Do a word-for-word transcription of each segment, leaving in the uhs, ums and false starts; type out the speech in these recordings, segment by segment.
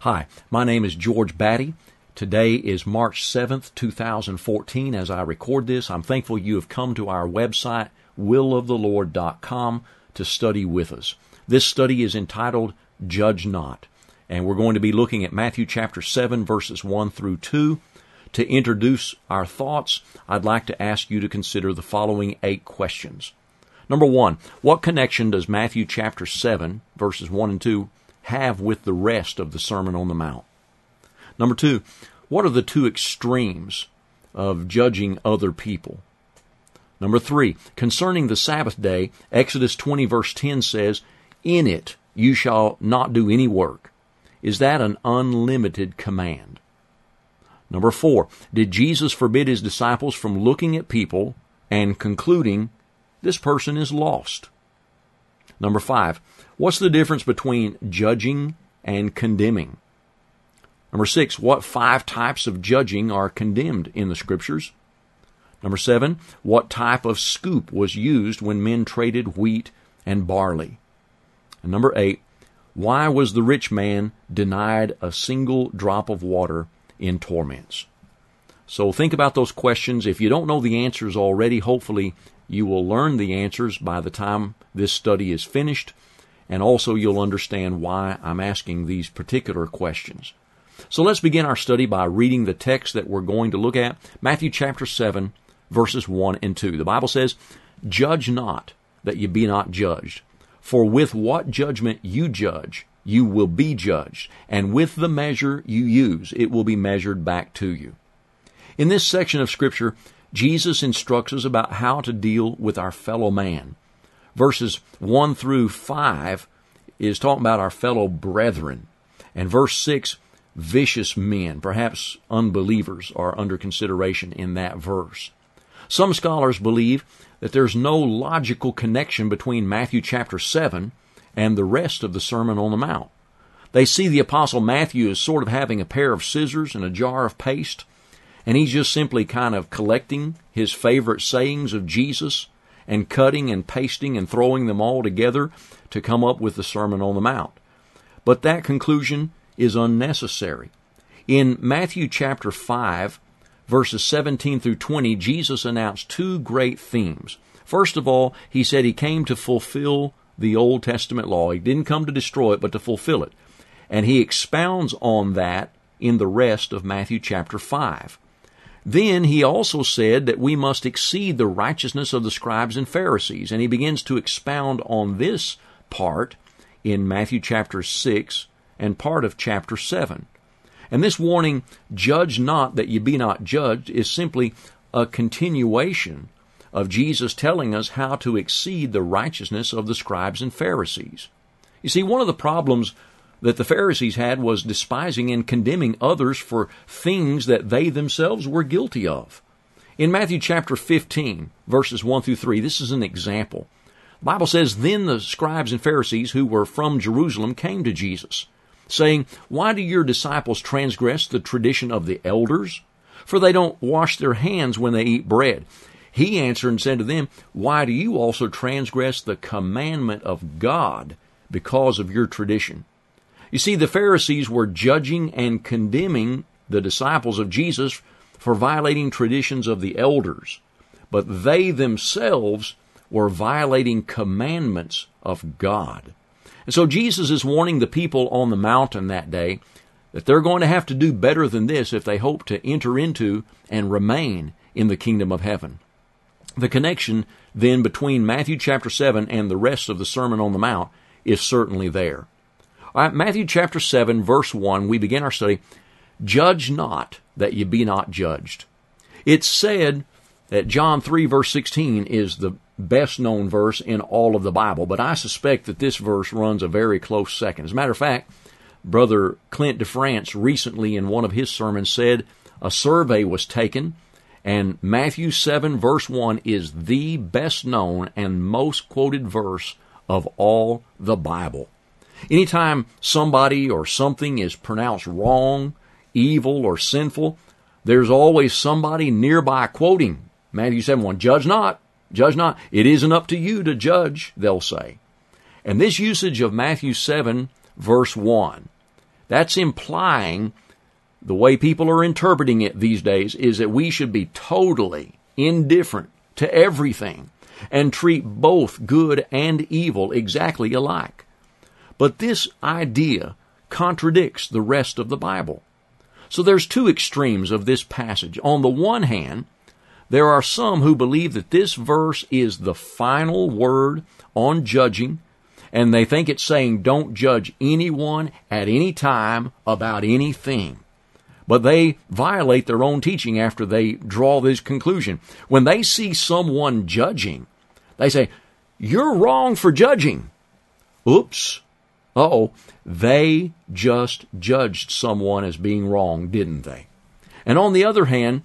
Hi, my name is George Batty. Today is March seventh, two thousand fourteen. As I record this, I'm thankful you have come to our website, will of the lord dot com, to study with us. This study is entitled, Judge Not, and we're going to be looking at Matthew chapter seven, verses one through two. To introduce our thoughts, I'd like to ask you to consider the following eight questions. Number one, what connection does Matthew chapter seven, verses one and two, have with the rest of the Sermon on the Mount? Number two, what are the two extremes of judging other people? Number three, concerning the Sabbath day, Exodus twenty verse ten says, "In it you shall not do any work." Is that an unlimited command? Number four, did Jesus forbid his disciples from looking at people and concluding, this person is lost? Number five, what's the difference between judging and condemning? Number six, what five types of judging are condemned in the Scriptures? Number seven, what type of scoop was used when men traded wheat and barley? And number eight, why was the rich man denied a single drop of water in torments? So think about those questions. If you don't know the answers already, hopefully you will learn the answers by the time this study is finished, and also you'll understand why I'm asking these particular questions. So let's begin our study by reading the text that we're going to look at, Matthew chapter seven, verses one and two. The Bible says, "Judge not, that ye be not judged. For with what judgment you judge, you will be judged, and with the measure you use, it will be measured back to you." In this section of Scripture, Jesus instructs us about how to deal with our fellow man. Verses one through five is talking about our fellow brethren. And verse six, vicious men, perhaps unbelievers, are under consideration in that verse. Some scholars believe that there's no logical connection between Matthew chapter seven and the rest of the Sermon on the Mount. They see the Apostle Matthew as sort of having a pair of scissors and a jar of paste, and he's just simply kind of collecting his favorite sayings of Jesus and cutting and pasting and throwing them all together to come up with the Sermon on the Mount. But that conclusion is unnecessary. In Matthew chapter five, verses seventeen through twenty, Jesus announced two great themes. First of all, he said he came to fulfill the Old Testament law. He didn't come to destroy it, but to fulfill it. And he expounds on that in the rest of Matthew chapter five. Then he also said that we must exceed the righteousness of the scribes and Pharisees, and he begins to expound on this part in Matthew chapter six and part of chapter seven. And this warning, "Judge not that ye be not judged," is simply a continuation of Jesus telling us how to exceed the righteousness of the scribes and Pharisees. You see, one of the problems that the Pharisees had was despising and condemning others for things that they themselves were guilty of. In Matthew chapter fifteen, verses one through three, this is an example. The Bible says, "Then the scribes and Pharisees who were from Jerusalem came to Jesus, saying, Why do your disciples transgress the tradition of the elders? For they don't wash their hands when they eat bread." He answered and said to them, "Why do you also transgress the commandment of God because of your tradition?" You see, the Pharisees were judging and condemning the disciples of Jesus for violating traditions of the elders, but they themselves were violating commandments of God. And so Jesus is warning the people on the mountain that day that they're going to have to do better than this if they hope to enter into and remain in the kingdom of heaven. The connection then between Matthew chapter seven and the rest of the Sermon on the Mount is certainly there. All right, Matthew chapter seven, verse one, we begin our study, "Judge not that ye be not judged." It's said that John three, verse sixteen is the best-known verse in all of the Bible, but I suspect that this verse runs a very close second. As a matter of fact, Brother Clint DeFrance recently in one of his sermons said a survey was taken, and Matthew seven, verse one is the best-known and most quoted verse of all the Bible. Anytime somebody or something is pronounced wrong, evil, or sinful, there's always somebody nearby quoting Matthew seven one, "Judge not, judge not. It isn't up to you to judge," they'll say. And this usage of Matthew seven, verse one, That's implying, the way people are interpreting it these days, is that we should be totally indifferent to everything and treat both good and evil exactly alike. But this idea contradicts the rest of the Bible. So there's two extremes of this passage. On the one hand, there are some who believe that this verse is the final word on judging, and they think it's saying don't judge anyone at any time about anything. But they violate their own teaching after they draw this conclusion. When they see someone judging, they say, "You're wrong for judging." Oops. Uh-oh. They just judged someone as being wrong, didn't they? And on the other hand,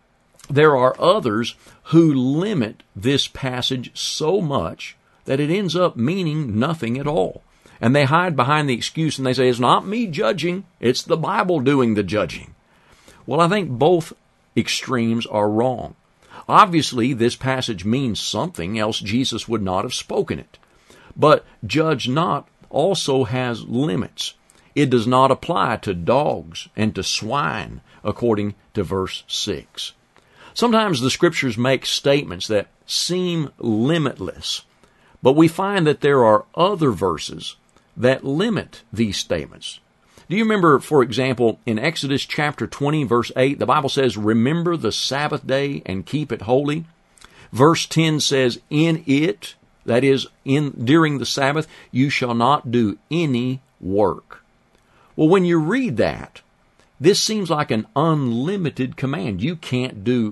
there are others who limit this passage so much that it ends up meaning nothing at all. And they hide behind the excuse and they say, "It's not me judging, it's the Bible doing the judging." Well, I think both extremes are wrong. Obviously, this passage means something, else Jesus would not have spoken it. But judge not also has limits. It does not apply to dogs and to swine, according to verse six. Sometimes the Scriptures make statements that seem limitless, but we find that there are other verses that limit these statements. Do you remember, for example, in Exodus chapter twenty, verse eight, the Bible says, "Remember the Sabbath day and keep it holy." Verse ten says, "In it," that is, in during the Sabbath, "you shall not do any work." Well, when you read that, this seems like an unlimited command. You can't do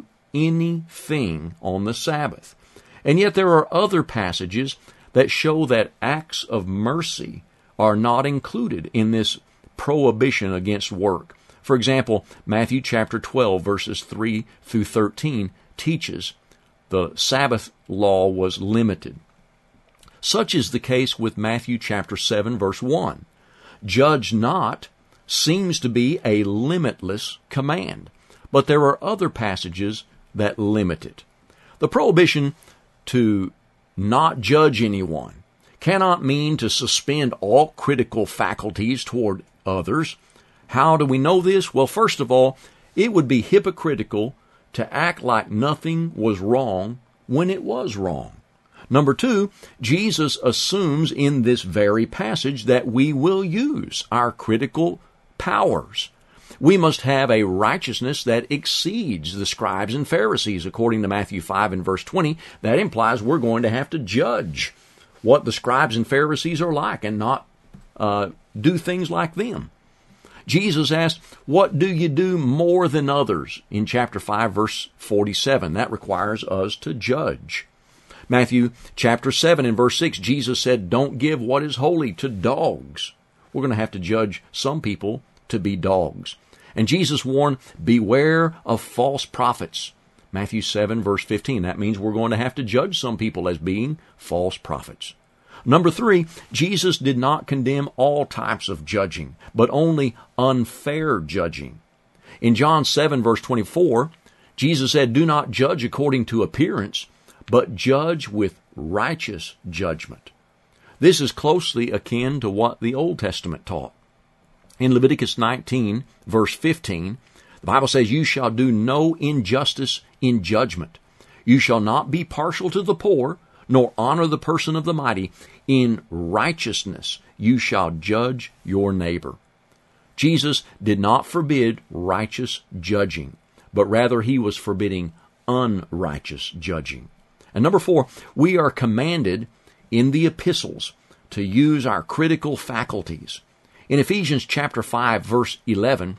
anything on the Sabbath. And yet there are other passages that show that acts of mercy are not included in this prohibition against work. For example, Matthew chapter twelve, verses three through thirteen teaches the Sabbath law was limited. Such is the case with Matthew chapter seven, verse one. Judge not seems to be a limitless command, but there are other passages that limit it. The prohibition to not judge anyone cannot mean to suspend all critical faculties toward others. How do we know this? Well, first of all, it would be hypocritical to act like nothing was wrong when it was wrong. Number two, Jesus assumes in this very passage that we will use our critical powers. We must have a righteousness that exceeds the scribes and Pharisees, according to Matthew five and verse twenty. That implies we're going to have to judge what the scribes and Pharisees are like and not uh, do things like them. Jesus asked, "What do you do more than others?" in chapter five, verse forty-seven. That requires us to judge. Matthew chapter seven and verse six, Jesus said, "Don't give what is holy to dogs." We're going to have to judge some people to be dogs. And Jesus warned, "Beware of false prophets." Matthew seven, verse fifteen. That means we're going to have to judge some people as being false prophets. Number three, Jesus did not condemn all types of judging, but only unfair judging. In John seven, verse twenty-four, Jesus said, "Do not judge according to appearance, but judge with righteous judgment." This is closely akin to what the Old Testament taught. In Leviticus nineteen, verse fifteen, the Bible says, "You shall do no injustice in judgment. You shall not be partial to the poor, nor honor the person of the mighty. In righteousness you shall judge your neighbor." Jesus did not forbid righteous judging, but rather he was forbidding unrighteous judging. And number four, we are commanded in the epistles to use our critical faculties. In Ephesians chapter five, verse eleven,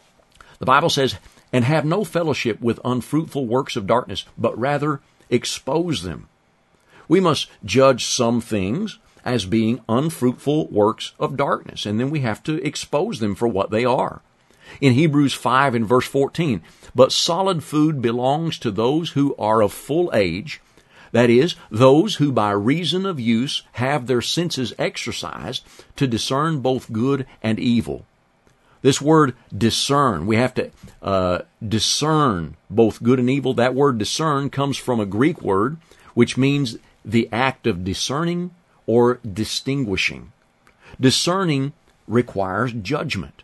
the Bible says, "And have no fellowship with unfruitful works of darkness, but rather expose them." We must judge some things as being unfruitful works of darkness, and then we have to expose them for what they are. In Hebrews five and verse fourteen, "But solid food belongs to those who are of full age, that is, those who by reason of use have their senses exercised to discern both good and evil." This word discern, we have to uh, discern both good and evil. That word discern comes from a Greek word which means the act of discerning or distinguishing. Discerning requires judgment.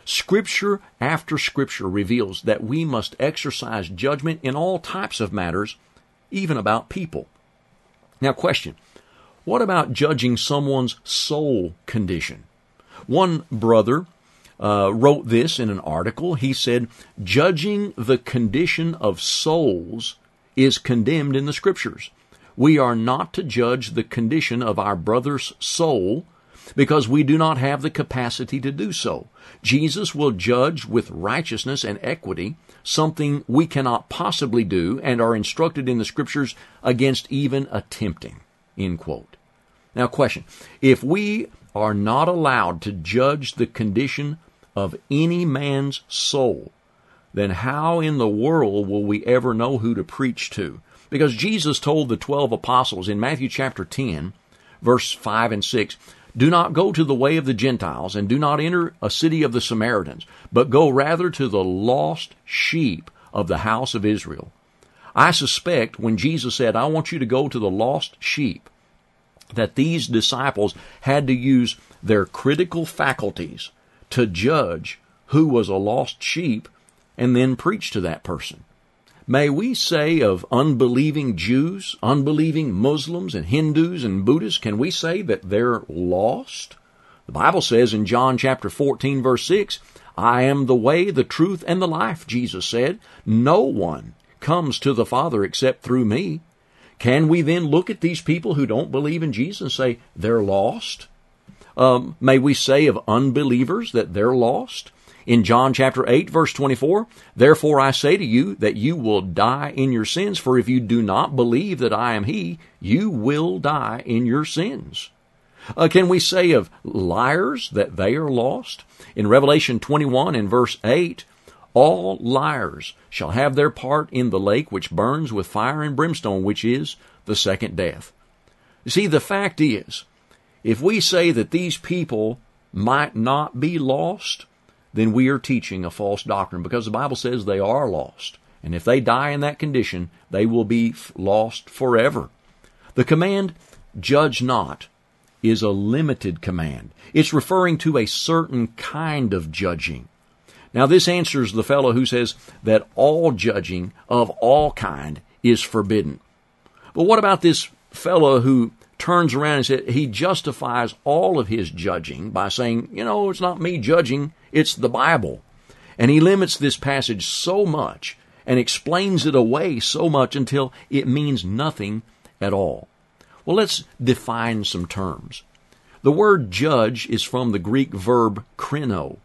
Scripture after Scripture reveals that we must exercise judgment in all types of matters, even about people. Now, question, what about judging someone's soul condition? One brother uh, wrote this in an article. He said, judging the condition of souls is condemned in the Scriptures. We are not to judge the condition of our brother's soul because we do not have the capacity to do so. Jesus will judge with righteousness and equity, something we cannot possibly do and are instructed in the Scriptures against even attempting. End quote. Now, question, if we are not allowed to judge the condition of any man's soul, then how in the world will we ever know who to preach to? Because Jesus told the twelve apostles in Matthew chapter ten, verse five and six, do not go to the way of the Gentiles, and do not enter a city of the Samaritans, but go rather to the lost sheep of the house of Israel. I suspect when Jesus said, I want you to go to the lost sheep, that these disciples had to use their critical faculties to judge who was a lost sheep and then preach to that person. May we say of unbelieving Jews, unbelieving Muslims and Hindus and Buddhists, can we say that they're lost? The Bible says in John chapter fourteen, verse six, I am the way, the truth, and the life, Jesus said. No one comes to the Father except through me. Can we then look at these people who don't believe in Jesus and say they're lost? Um, may we say of unbelievers that they're lost? In John chapter eight, verse twenty-four, therefore I say to you that you will die in your sins, for if you do not believe that I am He, you will die in your sins. Uh, can we say of liars that they are lost? In Revelation twenty-one and verse eight, all liars shall have their part in the lake which burns with fire and brimstone, which is the second death. You see, the fact is, if we say that these people might not be lost, then we are teaching a false doctrine, because the Bible says they are lost. And if they die in that condition, they will be lost forever. The command, judge not, is a limited command. It's referring to a certain kind of judging. Now, this answers the fellow who says that all judging of all kind is forbidden. But what about this fellow who turns around and says he justifies all of his judging by saying, you know, it's not me judging, it's the Bible. And he limits this passage so much and explains it away so much until it means nothing at all. Well, let's define some terms. The word judge is from the Greek verb krino,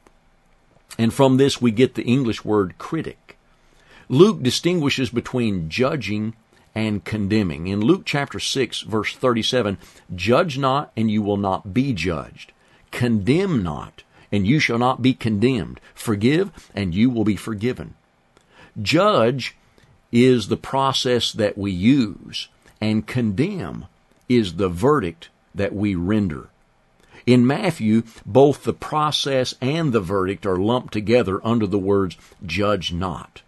and from this we get the English word critic. Luke distinguishes between judging and condemning. In Luke chapter six, verse thirty-seven, judge not, and you will not be judged. Condemn not, and you shall not be condemned. Forgive, and you will be forgiven. Judge is the process that we use, and condemn is the verdict that we render. In Matthew, both the process and the verdict are lumped together under the words, judge not.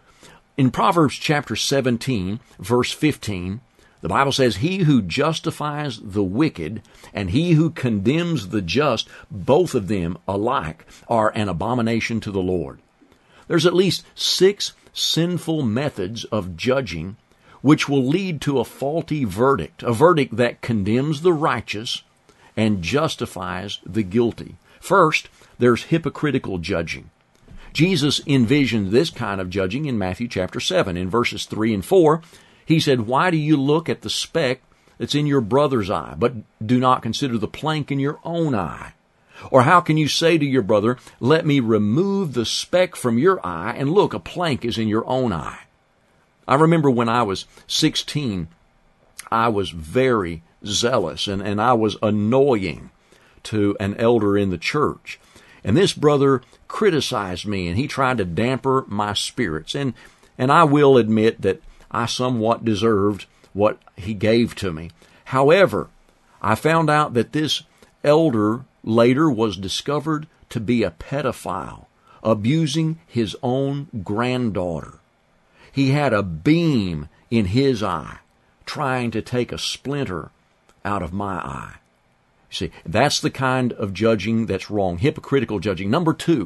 In Proverbs chapter seventeen, verse fifteen, the Bible says, he who justifies the wicked and he who condemns the just, both of them alike are an abomination to the Lord. There's at least six sinful methods of judging which will lead to a faulty verdict, a verdict that condemns the righteous and justifies the guilty. First, there's hypocritical judging. Jesus envisioned this kind of judging in Matthew chapter seven. In verses three and four, he said, why do you look at the speck that's in your brother's eye, but do not consider the plank in your own eye? Or how can you say to your brother, let me remove the speck from your eye, and look, a plank is in your own eye? I remember when I was sixteen, I was very zealous, and, and I was annoying to an elder in the church. And this brother criticized me, and he tried to damper my spirits. And, and I will admit that I somewhat deserved what he gave to me. However, I found out that this elder later was discovered to be a pedophile, abusing his own granddaughter. He had a beam in his eye, trying to take a splinter out of my eye. See, that's the kind of judging that's wrong, hypocritical judging. Number two,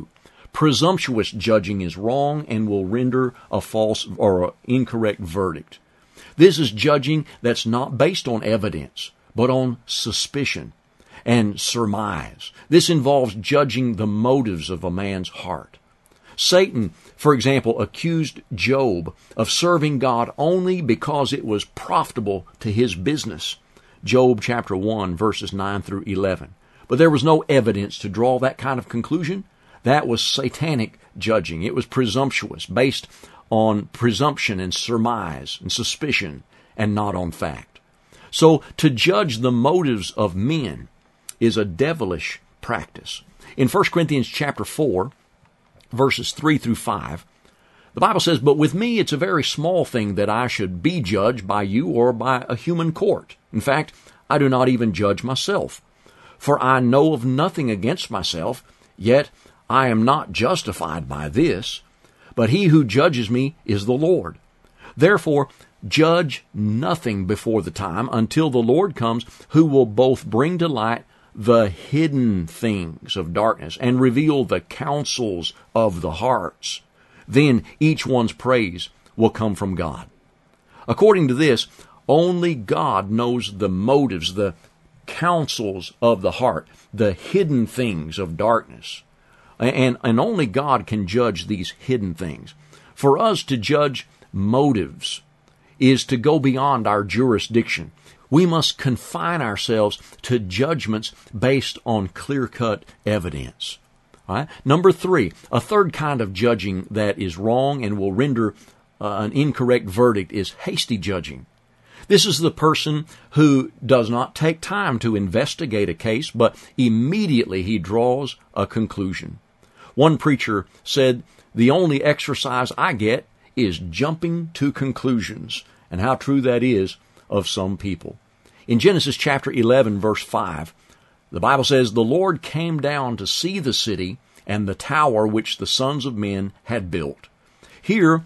Presumptuous judging is wrong and will render a false or an incorrect verdict. This is judging that's not based on evidence, but on suspicion and surmise. This involves judging the motives of a man's heart. Satan, for example, accused Job of serving God only because it was profitable to his business. Job chapter one, verses nine through eleven. But there was no evidence to draw that kind of conclusion. That was satanic judging. It was presumptuous, based on presumption and surmise and suspicion, and not on fact. So to judge the motives of men is a devilish practice. In First Corinthians chapter four, verses three through five, the Bible says, "But with me it's a very small thing that I should be judged by you or by a human court. In fact, I do not even judge myself. For I know of nothing against myself, yet I am not justified by this. But he who judges me is the Lord. Therefore, judge nothing before the time until the Lord comes, who will both bring to light the hidden things of darkness and reveal the counsels of the hearts. Then each one's praise will come from God." According to this, only God knows the motives, the counsels of the heart, the hidden things of darkness. And, and only God can judge these hidden things. For us to judge motives is to go beyond our jurisdiction. We must confine ourselves to judgments based on clear-cut evidence. All right? Number three, a third kind of judging that is wrong and will render uh, an incorrect verdict is hasty judging. This is the person who does not take time to investigate a case, but immediately he draws a conclusion. One preacher said, "The only exercise I get is jumping to conclusions," and how true that is of some people. In Genesis chapter eleven, verse five, the Bible says, "The Lord came down to see the city and the tower which the sons of men had built." Here,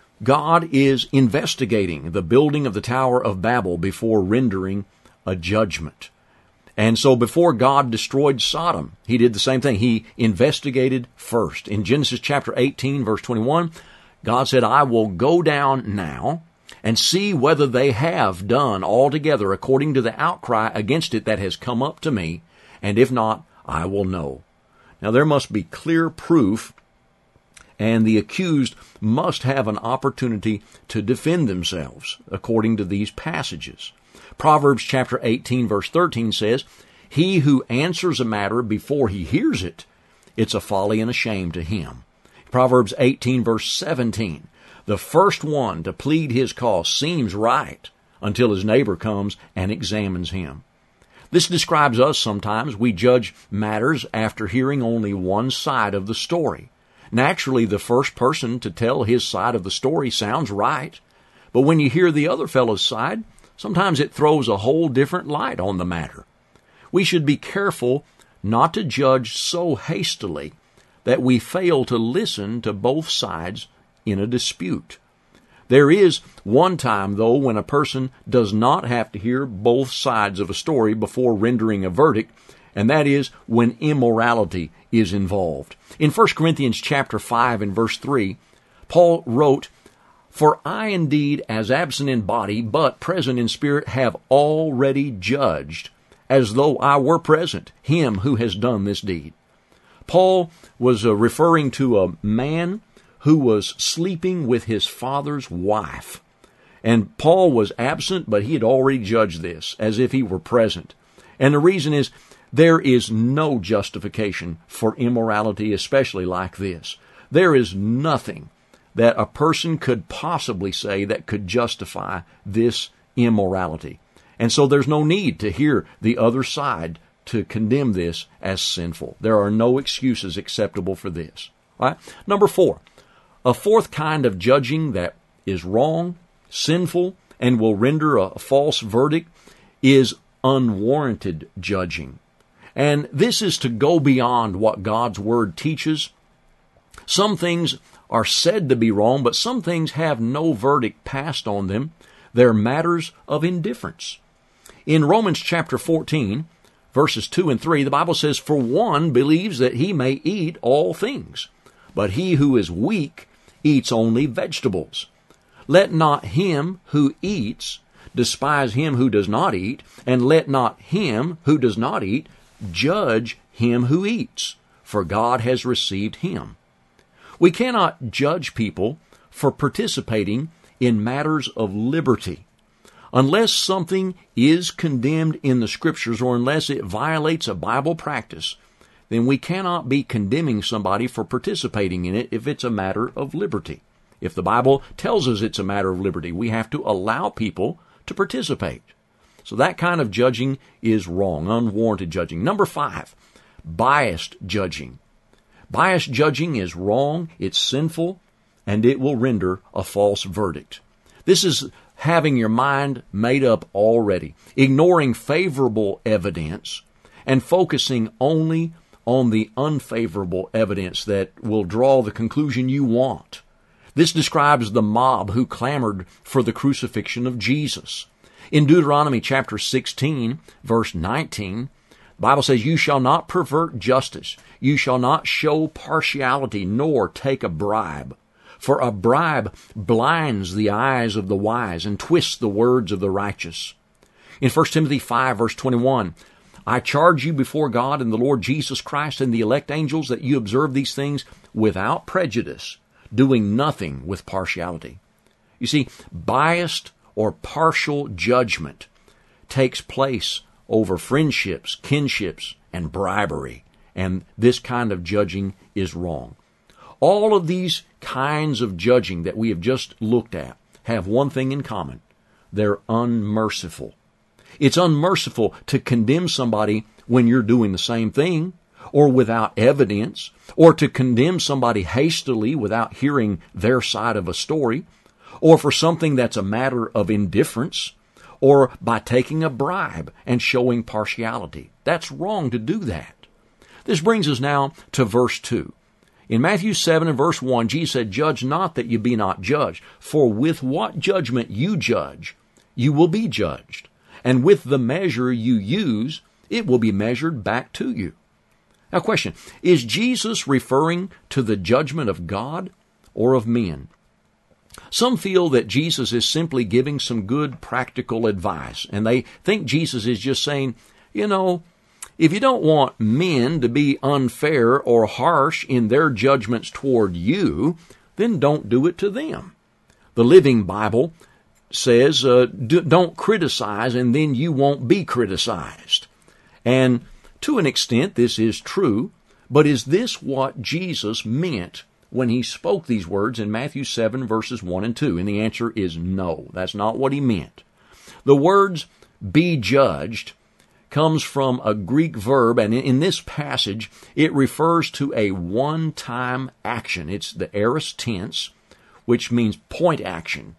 God is investigating the building of the Tower of Babel before rendering a judgment. And so before God destroyed Sodom, he did the same thing. He investigated first. In Genesis chapter eighteen, verse twenty-one, God said, "I will go down now and see whether they have done altogether according to the outcry against it that has come up to me, and if not, I will know." Now there must be clear proof, and the accused must have an opportunity to defend themselves according to these passages. Proverbs chapter eighteen, verse thirteen says, "He who answers a matter before he hears it, it's a folly and a shame to him." Proverbs eighteen, verse seventeen, "The first one to plead his cause seems right until his neighbor comes and examines him." This describes us sometimes. We judge matters after hearing only one side of the story. Naturally, the first person to tell his side of the story sounds right, but when you hear the other fellow's side, sometimes it throws a whole different light on the matter. We should be careful not to judge so hastily that we fail to listen to both sides in a dispute. There is one time, though, when a person does not have to hear both sides of a story before rendering a verdict, and that is when immorality is involved. In First Corinthians chapter five and verse three, Paul wrote, "For I indeed, as absent in body, but present in spirit, have already judged, as though I were present, him who has done this deed." Paul was uh, referring to a man who was sleeping with his father's wife. And Paul was absent, but he had already judged this as if he were present. And the reason is, there is no justification for immorality, especially like this. There is nothing that a person could possibly say that could justify this immorality. And so there's no need to hear the other side to condemn this as sinful. There are no excuses acceptable for this. All right? Number four, a fourth kind of judging that is wrong, sinful, and will render a false verdict is unwarranted judging. And this is to go beyond what God's Word teaches. Some things are said to be wrong, but some things have no verdict passed on them. They're matters of indifference. In Romans chapter fourteen, verses two and three, the Bible says, "For one believes that he may eat all things, but he who is weak eats only vegetables. Let not him who eats despise him who does not eat, and let not him who does not eat judge him who eats, for God has received him. We cannot judge people for participating in matters of liberty. Unless something is condemned in the Scriptures or unless it violates a Bible practice, then we cannot be condemning somebody for participating in it if it's a matter of liberty. If the Bible tells us it's a matter of liberty, we have to allow people to participate. So that kind of judging is wrong, unwarranted judging. Number five, biased judging. Biased judging is wrong, it's sinful, and it will render a false verdict. This is having your mind made up already, ignoring favorable evidence and focusing only on the unfavorable evidence that will draw the conclusion you want. This describes the mob who clamored for the crucifixion of Jesus. In Deuteronomy chapter sixteen, verse nineteen, the Bible says, "You shall not pervert justice. You shall not show partiality, nor take a bribe. For a bribe blinds the eyes of the wise and twists the words of the righteous." In First Timothy five, verse twenty-one, "I charge you before God and the Lord Jesus Christ and the elect angels that you observe these things without prejudice, doing nothing with partiality." You see, biased or partial judgment takes place over friendships, kinships, and bribery, and this kind of judging is wrong. All of these kinds of judging that we have just looked at have one thing in common. They're unmerciful. It's unmerciful to condemn somebody when you're doing the same thing, or without evidence, or to condemn somebody hastily without hearing their side of a story, or for something that's a matter of indifference, or by taking a bribe and showing partiality. That's wrong to do that. This brings us now to verse two. In Matthew seven and verse one, Jesus said, "Judge not that you be not judged, for with what judgment you judge, you will be judged. And with the measure you use, it will be measured back to you." Now, question, is Jesus referring to the judgment of God or of men? Some feel that Jesus is simply giving some good practical advice, and they think Jesus is just saying, you know, if you don't want men to be unfair or harsh in their judgments toward you, then don't do it to them. The Living Bible says, uh, do, don't criticize and then you won't be criticized. And to an extent, this is true, but is this what Jesus meant when he spoke these words in Matthew seven, verses one and two? And the answer is no, that's not what he meant. The words, "be judged," comes from a Greek verb, and in this passage, it refers to a one-time action. It's the aorist tense, which means point action.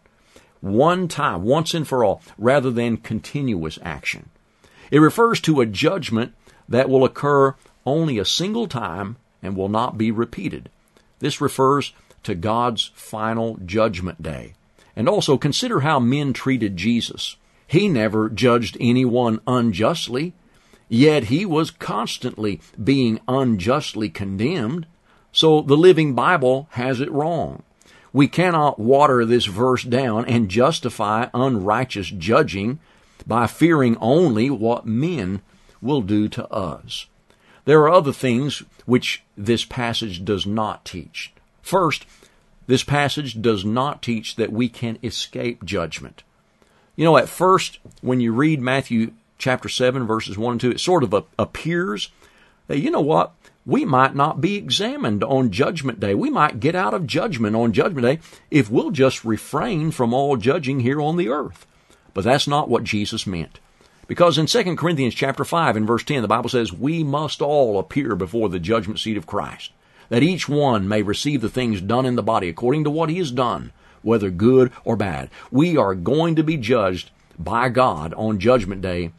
One time, once and for all, rather than continuous action. It refers to a judgment that will occur only a single time and will not be repeated. This refers to God's final judgment day. And also consider how men treated Jesus. He never judged anyone unjustly, yet he was constantly being unjustly condemned. So the Living Bible has it wrong. We cannot water this verse down and justify unrighteous judging by fearing only what men will do to us. There are other things which this passage does not teach. First, this passage does not teach that we can escape judgment. You know, at first, when you read Matthew chapter seven, verses one and two, it sort of appears that, you know what, we might not be examined on Judgment Day. We might get out of judgment on Judgment Day if we'll just refrain from all judging here on the earth. But that's not what Jesus meant. Because in Second Corinthians chapter five and verse ten, the Bible says, "We must all appear before the judgment seat of Christ, that each one may receive the things done in the body according to what he has done, whether good or bad." We are going to be judged by God on Judgment Day,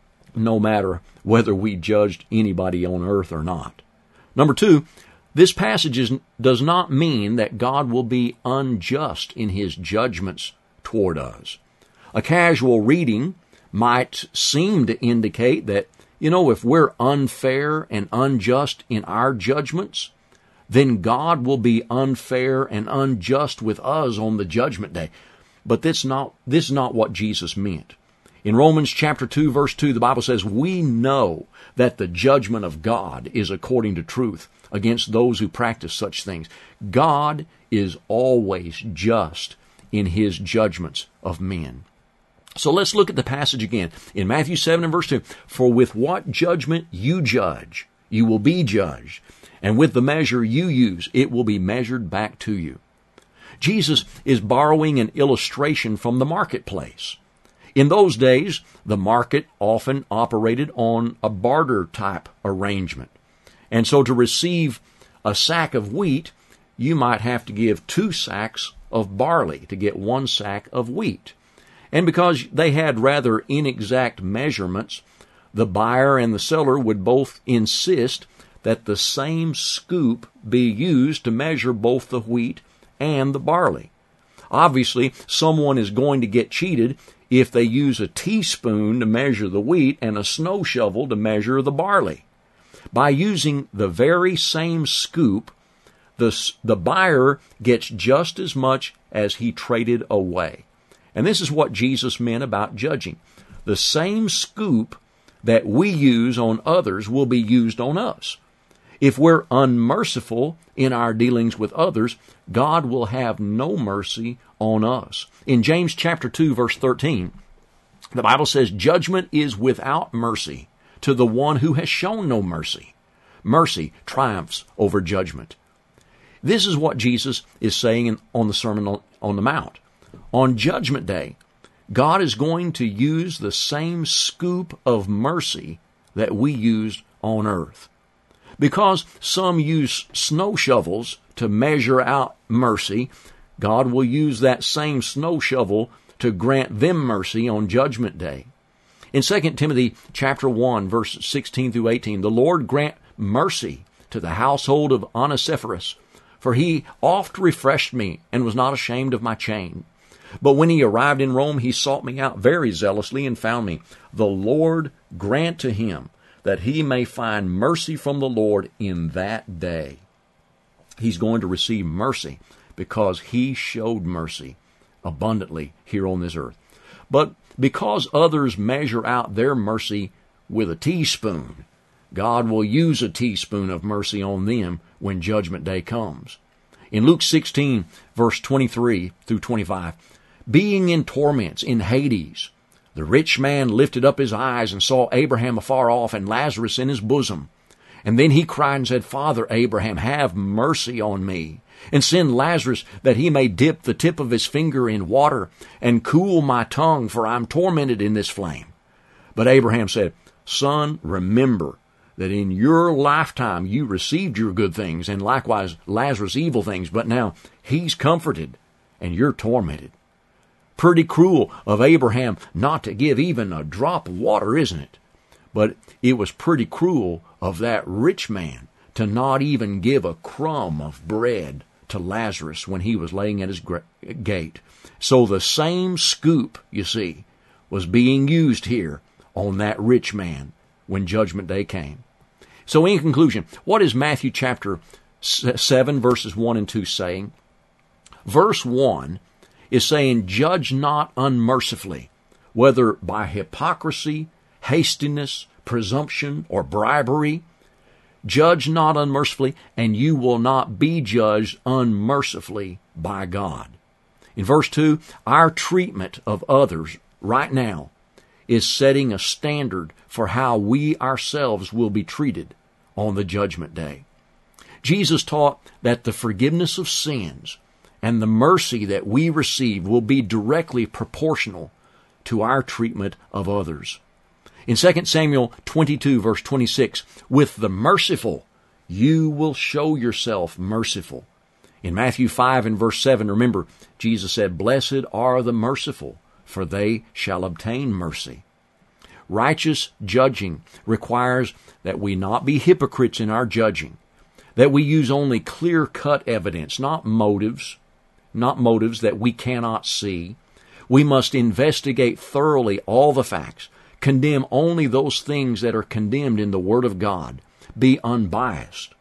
no matter whether we judged anybody on earth or not. Number two, this passage is, does not mean that God will be unjust in his judgments toward us. A casual reading might seem to indicate that, you know, if we're unfair and unjust in our judgments, then God will be unfair and unjust with us on the judgment day. But that's not, this is not what Jesus meant. In Romans chapter two, verse two, the Bible says, we know that the judgment of God is according to truth against those who practice such things. God is always just in His judgments of men. So let's look at the passage again. In Matthew seven and verse two, for with what judgment you judge, you will be judged, and with the measure you use, it will be measured back to you. Jesus is borrowing an illustration from the marketplace. In those days, the market often operated on a barter type arrangement. And so to receive a sack of wheat, you might have to give two sacks of barley to get one sack of wheat. And because they had rather inexact measurements, the buyer and the seller would both insist that the same scoop be used to measure both the wheat and the barley. Obviously, someone is going to get cheated if they use a teaspoon to measure the wheat and a snow shovel to measure the barley. By using the very same scoop, the, the buyer gets just as much as he traded away. And this is what Jesus meant about judging. The same scoop that we use on others will be used on us. If we're unmerciful in our dealings with others, God will have no mercy on us. In James chapter two, verse thirteen, the Bible says, judgment is without mercy to the one who has shown no mercy. Mercy triumphs over judgment. This is what Jesus is saying on the Sermon on the Mount. On Judgment Day, God is going to use the same scoop of mercy that we used on earth. Because some use snow shovels to measure out mercy, God will use that same snow shovel to grant them mercy on Judgment Day. In Second Timothy chapter one, verse sixteen through eighteen, the Lord grant mercy to the household of Onesiphorus, for he oft refreshed me and was not ashamed of my chain. But when he arrived in Rome, he sought me out very zealously and found me. The Lord grant to him that he may find mercy from the Lord in that day. He's going to receive mercy because he showed mercy abundantly here on this earth. But because others measure out their mercy with a teaspoon, God will use a teaspoon of mercy on them when Judgment Day comes. In Luke sixteen, verse twenty-three through twenty-five, being in torments in Hades, the rich man lifted up his eyes and saw Abraham afar off and Lazarus in his bosom. And then he cried and said, Father Abraham, have mercy on me, and send Lazarus that he may dip the tip of his finger in water and cool my tongue, for I am tormented in this flame. But Abraham said, Son, remember that in your lifetime you received your good things, and likewise Lazarus evil things, but now he's comforted and you're tormented. Pretty cruel of Abraham not to give even a drop of water, isn't it? But it was pretty cruel of that rich man to not even give a crumb of bread to Lazarus when he was laying at his gate. So the same scoop, you see, was being used here on that rich man when Judgment Day came. So in conclusion, what is Matthew chapter seven, verses one and two saying? Verse one is saying, judge not unmercifully, whether by hypocrisy, hastiness, presumption, or bribery. Judge not unmercifully, and you will not be judged unmercifully by God. In verse two, our treatment of others right now is setting a standard for how we ourselves will be treated on the Judgment Day. Jesus taught that the forgiveness of sins and the mercy that we receive will be directly proportional to our treatment of others. In Second Samuel twenty-two, verse twenty-six, with the merciful, you will show yourself merciful. In Matthew five and verse seven, remember, Jesus said, Blessed are the merciful, for they shall obtain mercy. Righteous judging requires that we not be hypocrites in our judging, that we use only clear-cut evidence, not motives, not motives that we cannot see. We must investigate thoroughly all the facts, condemn only those things that are condemned in the Word of God, be unbiased,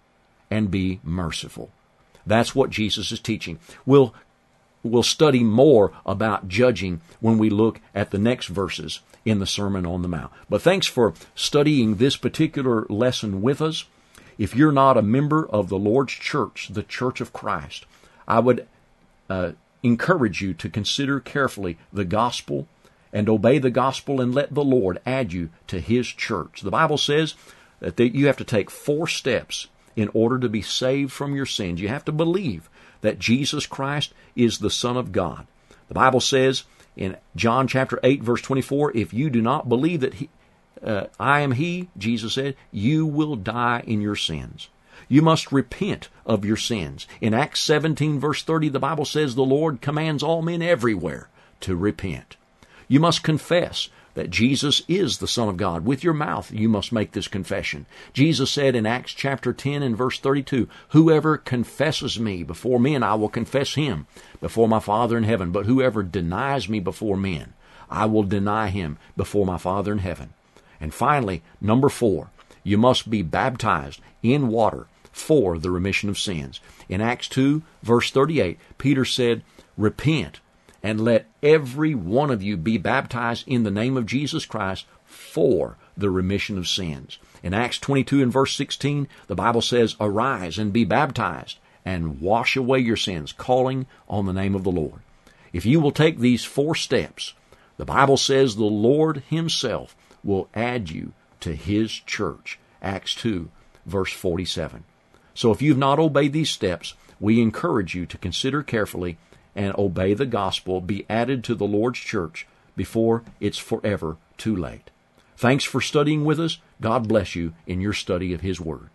and be merciful. That's what Jesus is teaching. We'll, we'll study more about judging when we look at the next verses in the Sermon on the Mount. But thanks for studying this particular lesson with us. If you're not a member of the Lord's church, the Church of Christ, I would uh, encourage you to consider carefully the gospel and obey the gospel and let the Lord add you to His church. The Bible says that you have to take four steps in order to be saved from your sins. You have to believe that Jesus Christ is the Son of God. The Bible says in John chapter eight, verse twenty-four, if you do not believe that he, uh, I am He, Jesus said, you will die in your sins. You must repent of your sins. In Acts seventeen, verse thirty, the Bible says the Lord commands all men everywhere to repent. You must confess that Jesus is the Son of God. With your mouth you must make this confession. Jesus said in Acts chapter ten and verse thirty-two, whoever confesses me before men, I will confess him before my Father in heaven. But whoever denies me before men, I will deny him before my Father in heaven. And finally, number four, you must be baptized in water for the remission of sins. In Acts two, verse thirty-eight, Peter said, repent and let every one of you be baptized in the name of Jesus Christ for the remission of sins. In Acts twenty-two and verse sixteen, the Bible says, arise and be baptized and wash away your sins, calling on the name of the Lord. If you will take these four steps, the Bible says the Lord Himself will add you to His church. Acts two, verse forty-seven. So if you've not obeyed these steps, we encourage you to consider carefully and obey the gospel, be added to the Lord's church before it's forever too late. Thanks for studying with us. God bless you in your study of His Word.